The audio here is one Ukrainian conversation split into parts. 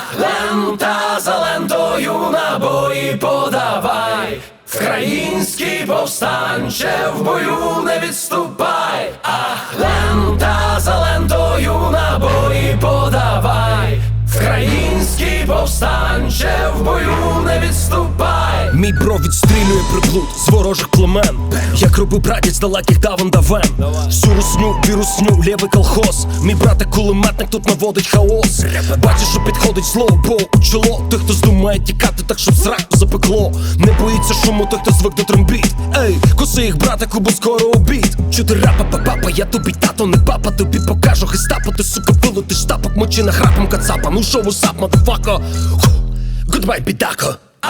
Лента за лентою набої подавай, український повстанче, в бою не відступай. Лента за лентою набої подавай, український повстанче, в бою не відступай. Мій бро відстрілює приблуд з ворожих племен, як робив братець з далеких давен давен. Всю русню, вірусню, лєвий колхоз. Мій брате кулеметник тут наводить хаос. Бачиш, що підходить слово Бог у чоло. Той, хто здумає тікати, так щоб зраку запекло. Не боїться шуму, той, хто звик до трембіт. Ей, коси їх, братику, бо скоро обід. Чути рапа, папа, я тобі тато, не папа. Тобі покажу гестапо, ти, сука, вилутиш тапок. Мочи на храпом кацапа, ну шо вусап, мадафако. Гудбай, бідако.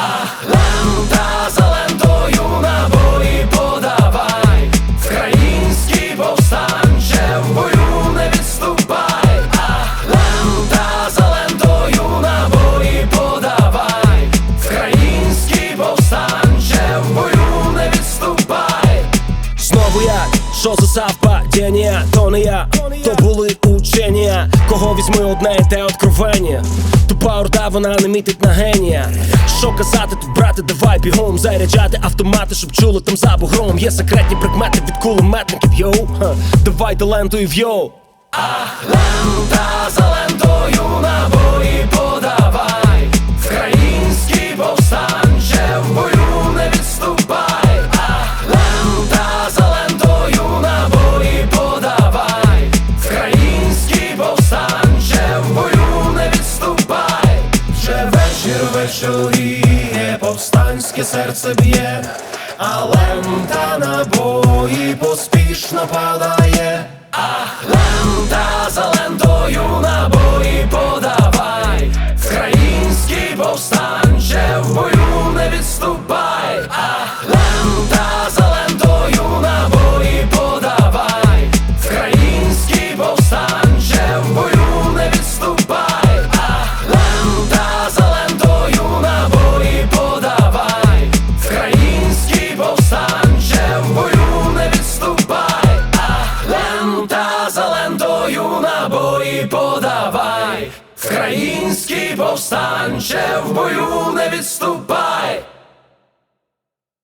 Лента за лентою набої подавай, український повстанче, в бою не відступай. Лента за лентою набої подавай, український повстанче, в бою не відступай. Знову я, що за совпадіння, то не я, то були учення. Кого візьми одне і те откровення. Тупа орда, вона не мітить на генія. Що казати тут, брати, давай бігом заряджати автомати, щоб чули там за бугром. Є секретні предмети від кулеметників, йоу. Давайте лентою в йоу. Лента за лентою набої подавай, український повстанче, в бою не відступай. Лента за лентою набої подавай, український повстанче, в бою не відступай. Вже вечір вечоріє, повстанське серце б'є, а лента набої поспішно падає. Лента за лентою набої подавай, український повстанче, в бою не відступай. Лента за лентою набої подавай, український повстанче, в бою не відступай. Лента за лентою набої подавай, український повстанче, в бою не відступай. Лента за лентою набої подавай, український повстанче, в бою не відступай.